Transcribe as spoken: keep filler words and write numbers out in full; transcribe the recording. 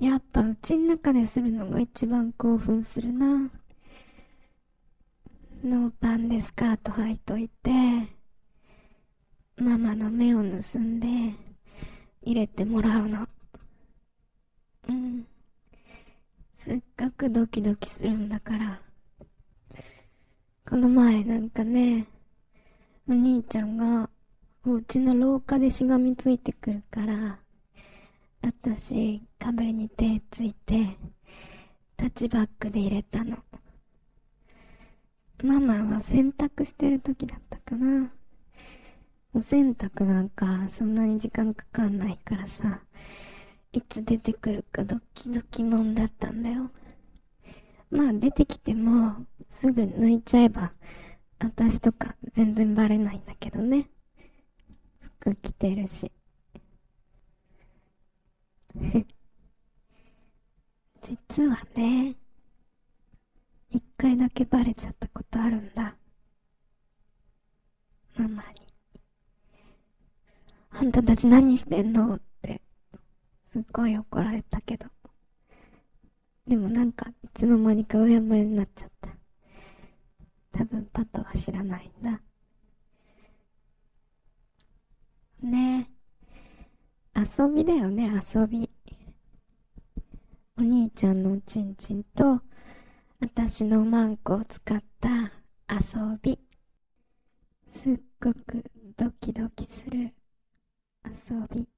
やっぱうちの中でするのが一番興奮するな。ノーパンでスカート履いといて、ママの目を盗んで入れてもらうの。うん。すっごくドキドキするんだから。この前なんかね、お兄ちゃんがお家の廊下でしがみついてくるから、私壁に手ついてタッチバックで入れたの。ママは洗濯してる時だったかな。お洗濯なんかそんなに時間かかんないからさ、いつ出てくるかドキドキもんだったんだよ。まあ出てきてもすぐ抜いちゃえば私とか全然バレないんだけどね。服着てるし。実はね、一回だけバレちゃったことあるんだ。ママに。あんたたち何してんのってすっごい怒られたけど。でもなんかいつの間にかうやむやになっちゃった。多分パパは知らないんだ。ねえ。遊びだよね、遊び。お兄ちゃんのおちんちんと私のマンコを使った遊び。すっごくドキドキする遊び。